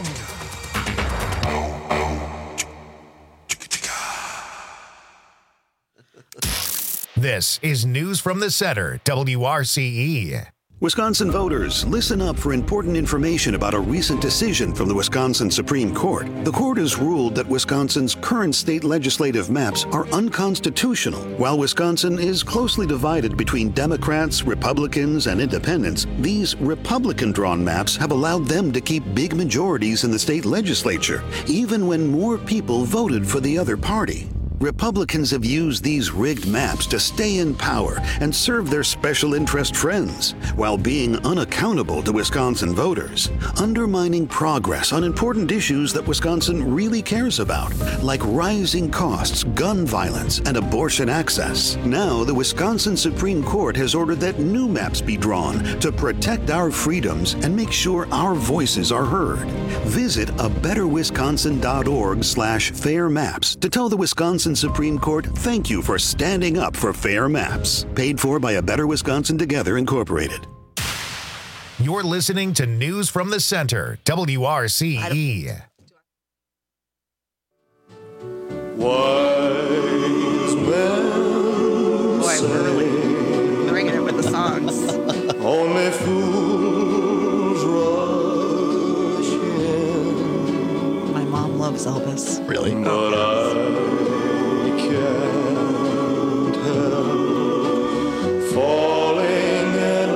This is News from the Center, WRCE. Wisconsin voters, listen up for important information about a recent decision from the Wisconsin Supreme Court. The court has ruled that Wisconsin's current state legislative maps are unconstitutional. While Wisconsin is closely divided between Democrats, Republicans, and independents, these Republican-drawn maps have allowed them to keep big majorities in the state legislature, even when more people voted for the other party. Republicans have used these rigged maps to stay in power and serve their special interest friends, while being unaccountable to Wisconsin voters, undermining progress on important issues that Wisconsin really cares about, like rising costs, gun violence, and abortion access. Now, the Wisconsin Supreme Court has ordered that new maps be drawn to protect our freedoms and make sure our voices are heard. Visit abetterwisconsin.org/fair maps to tell the Wisconsin Supreme Court thank you for standing up for fair maps. Paid for by A Better Wisconsin Together, Incorporated. You're listening to News from the Center, WRCE. Wise men Boy, we're really bringing it with the songs. only fools rush in. My mom loves Elvis. Really? But I can't help falling in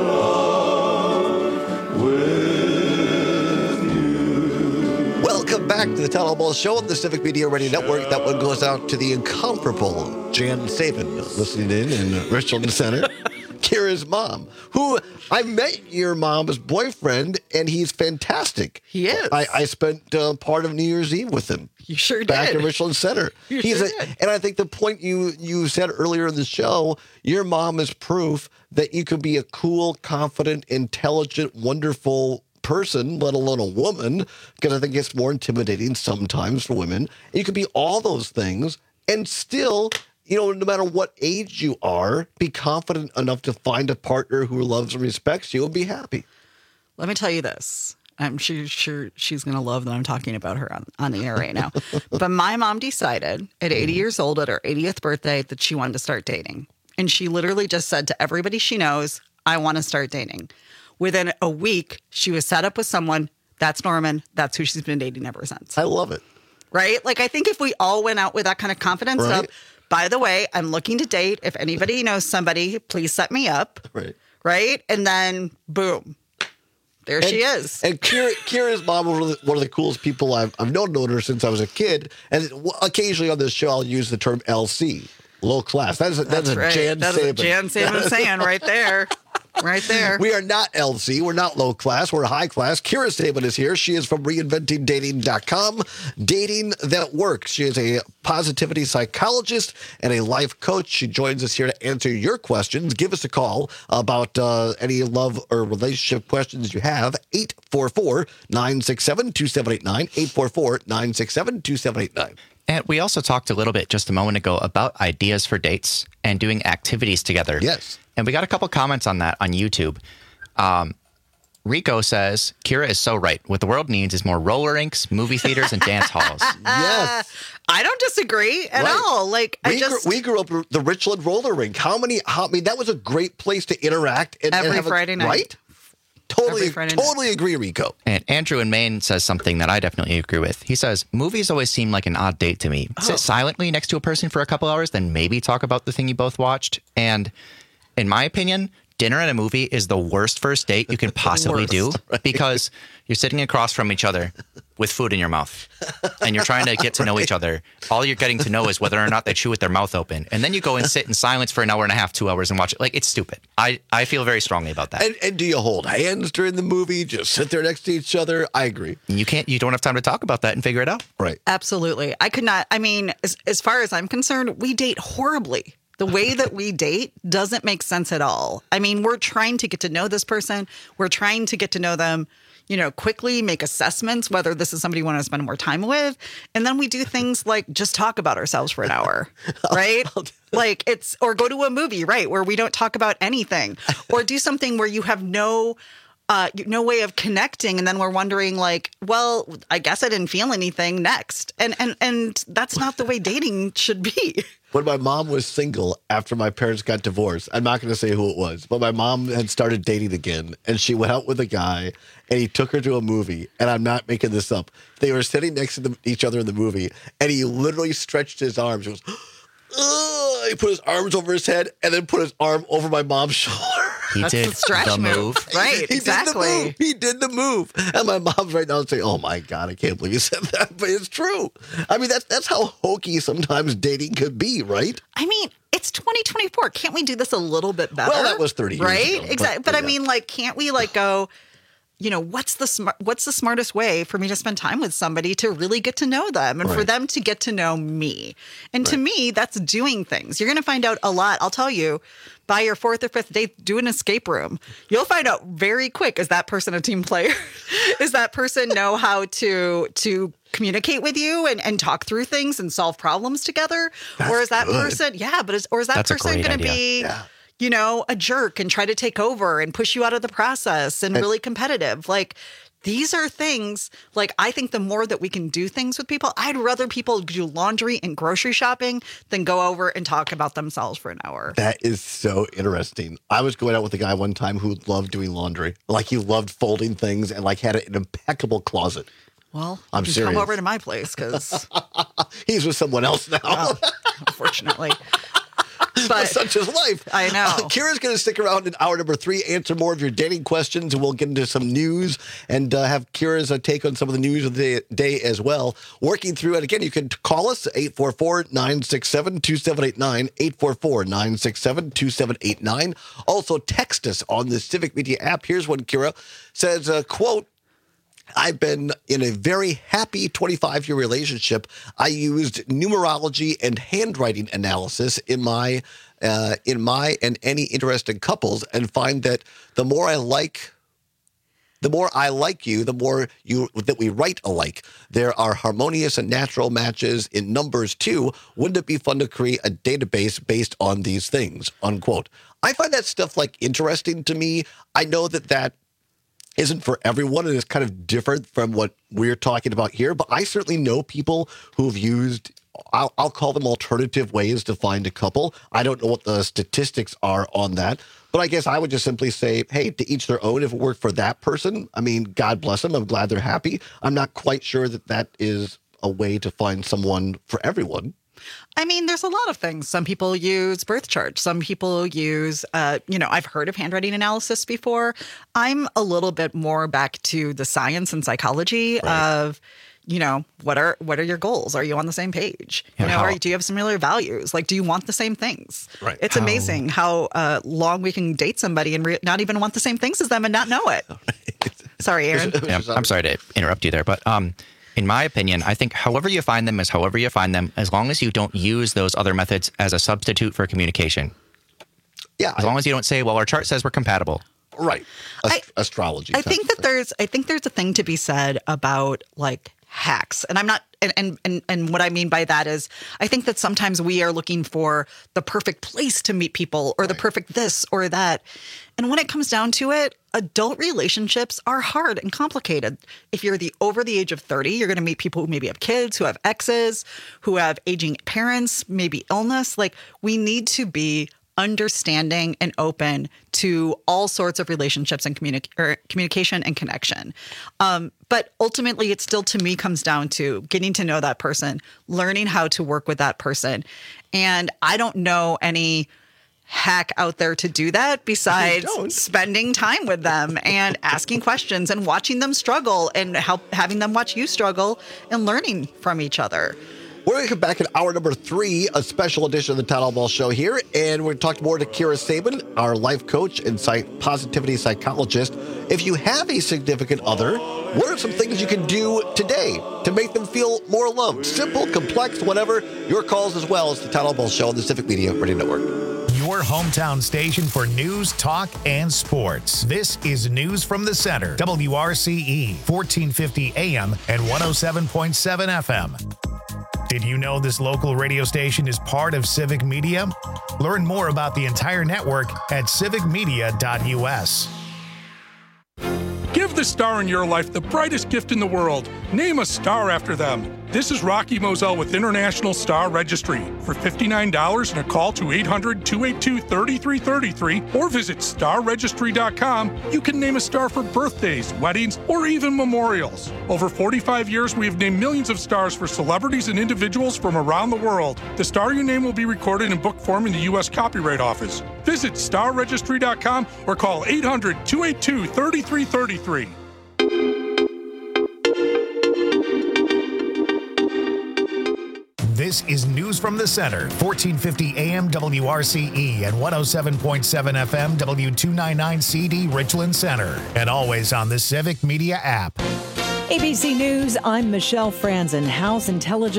love with you. Welcome back to the Town Hall Ball Show on the Civic Media Radio Network. That one goes out to the incomparable Jan Saban, listening in Richland Center. Kira's mom, who I met your mom's boyfriend, and he's fantastic. He is. I spent part of New Year's Eve with him. You sure did. Back in Richland Center. You He's sure a, did. and I think the point you said earlier in the show, your mom is proof that you could be a cool, confident, intelligent, wonderful person, let alone a woman, because I think it's more intimidating sometimes for women. You could be all those things and still, no matter what age you are, be confident enough to find a partner who loves and respects you and be happy. Let me tell you this. I'm sure she's going to love that I'm talking about her on the air right now. But my mom decided at 80 years old at her 80th birthday that she wanted to start dating. And she literally just said to everybody she knows, I want to start dating. Within a week, she was set up with someone. That's Norman. That's who she's been dating ever since. I love it. Right? Like, I think if we all went out with that kind of confidence Right. of, by the way, I'm looking to date. If anybody knows somebody, please set me up. Right. Right? And then, boom. There she is. And Kira's mom was one of the coolest people I've known her since I was a kid. And occasionally on this show, I'll use the term LC, low class. That's That's a right. Jan That's a Saban. Jan Saban saying right there. Right there. We are not LC. We're not low class. We're high class. Kira Saban is here. She is from reinventingdating.com. Dating that works. She is a positivity psychologist and a life coach. She joins us here to answer your questions. Give us a call about any love or relationship questions you have. 844-967-2789. 844-967-2789. And we also talked a little bit just a moment ago about ideas for dates and doing activities together. Yes. And we got a couple comments on that on YouTube. Rico says, Kira is so right. What the world needs is more roller rinks, movie theaters, and dance halls. Yes. I don't disagree at all. Like, we grew up the Richland roller rink. That was a great place to interact and Every have Friday night. Right? Totally agree, Rico. And Andrew in Maine says something that I definitely agree with. He says, movies always seem like an odd date to me. Sit silently next to a person for a couple hours, then maybe talk about the thing you both watched. And in my opinion, dinner and a movie is the worst first date you can possibly do because you're sitting across from each other with food in your mouth and you're trying to get to know each other. All you're getting to know is whether or not they chew with their mouth open. And then you go and sit in silence for an hour and a half, 2 hours and watch it. Like, it's stupid. I feel very strongly about that. And do you hold hands during the movie? Just sit there next to each other? I agree. You don't have time to talk about that and figure it out. Right. Absolutely. I could not. I mean, as far as I'm concerned, we date horribly. The way that we date doesn't make sense at all. I mean, we're trying to get to know this person. We're trying to get to know them, quickly, make assessments, whether this is somebody you want to spend more time with. And then we do things like just talk about ourselves for an hour, right? Like or go to a movie, right? Where we don't talk about anything, or do something where you have no no way of connecting. And then we're wondering like, well, I guess I didn't feel anything next. And that's not the way dating should be. When my mom was single after my parents got divorced, I'm not going to say who it was, but my mom had started dating again, and she went out with a guy, and he took her to a movie, and I'm not making this up. They were sitting next to each other in the movie, and he literally stretched his arms. He goes, he put his arms over his head and then put his arm over my mom's shoulder. He did the move. Right, exactly. He did the move. And my mom's right now saying, oh my God, I can't believe you said that. But it's true. I mean, that's how hokey sometimes dating could be, right? I mean, it's 2024. Can't we do this a little bit better? Well, that was 30 years right? ago. Exactly. But I mean, like, can't we like go, you know, what's the smartest way for me to spend time with somebody to really get to know them and for them to get to know me? And to me, that's doing things. You're going to find out a lot. I'll tell you, by your 4th or 5th date, do an escape room. You'll find out very quick, is that person a team player? Is that person know how to communicate with you and talk through things and solve problems together? That's or is that good. person, or is that That's a person great going to idea. be, you know, a jerk and try to take over and push you out of the process and really competitive? Like, these are things, like, I think the more that we can do things with people, I'd rather people do laundry and grocery shopping than go over and talk about themselves for an hour. That is so interesting. I was going out with a guy one time who loved doing laundry. Like, he loved folding things and, like, had an impeccable closet. I'm serious. Come over to my place because he's with someone else now. Unfortunately. But such is life. I know. Kira's going to stick around in hour number 3, answer more of your dating questions, and we'll get into some news and have Kira's take on some of the news of the day as well. Working through it again, you can call us 844-967-2789, 844-967-2789. Also text us on the Civic Media app. Here's one Kira says, quote, I've been in a very happy 25-year relationship. I used numerology and handwriting analysis in my and any interested couples, and find that the more I like you, the more that we write alike. There are harmonious and natural matches in numbers too. Wouldn't it be fun to create a database based on these things? Unquote. I find that stuff like interesting to me. I know that isn't for everyone, and it's kind of different from what we're talking about here. But I certainly know people who've used, I'll call them alternative ways to find a couple. I don't know what the statistics are on that, but I guess I would just simply say, hey, to each their own. If it worked for that person, I mean, God bless them. I'm glad they're happy. I'm not quite sure that is a way to find someone for everyone. I mean, there's a lot of things. Some people use birth charts. Some people use, I've heard of handwriting analysis before. I'm a little bit more back to the science and psychology of, what are your goals? Are you on the same page? Do you have similar values? Like, do you want the same things? Right. It's amazing how long we can date somebody and not even want the same things as them and not know it. Sorry, Aaron. Yeah, I'm sorry to interrupt you there, but in my opinion, I think however you find them is however you find them, as long as you don't use those other methods as a substitute for communication. Yeah. As long as you don't say, well, our chart says we're compatible. Right. Astrology. I think there's a thing to be said about like hacks. And I'm not and what I mean by that is I think that sometimes we are looking for the perfect place to meet people or the perfect this or that. And when it comes down to it, adult relationships are hard and complicated. If you're over the age of 30, you're going to meet people who maybe have kids, who have exes, who have aging parents, maybe illness. Like, we need to be understanding and open to all sorts of relationships and communication and connection. But ultimately, it still, to me, comes down to getting to know that person, learning how to work with that person. And I don't know any hack out there to do that besides spending time with them and asking questions and watching them struggle and having them watch you struggle and learning from each other. We're going to come back in hour number 3, a special edition of the Todd Albaugh Show here, and we're going to talk more to Kira Sabin, our life coach and positivity psychologist. If you have a significant other, what are some things you can do today to make them feel more loved? Simple, complex, whatever. Your calls as well as the Todd Albaugh Show on the Civic Media Radio Network. Your hometown station for news, talk, and sports. This is News from the Center, WRCE, 1450 AM and 107.7 FM. Did you know this local radio station is part of Civic Media? Learn more about the entire network at civicmedia.us. the star in your life the brightest gift in the world. Name a star after them. This is Rocky Moselle with International Star Registry. For $59 and a call to 800-282-3333 or visit starregistry.com, you can name a star for birthdays, weddings, or even memorials. Over 45 years, we have named millions of stars for celebrities and individuals from around the world. The star you name will be recorded in book form in the U.S. Copyright Office. Visit starregistry.com or call 800-282-3333. This is News from the Center, 1450 AM WRCE and 107.7 FM W299CD Richland Center, and always on the Civic Media app. ABC News, I'm Michelle Franzen. House Intelligence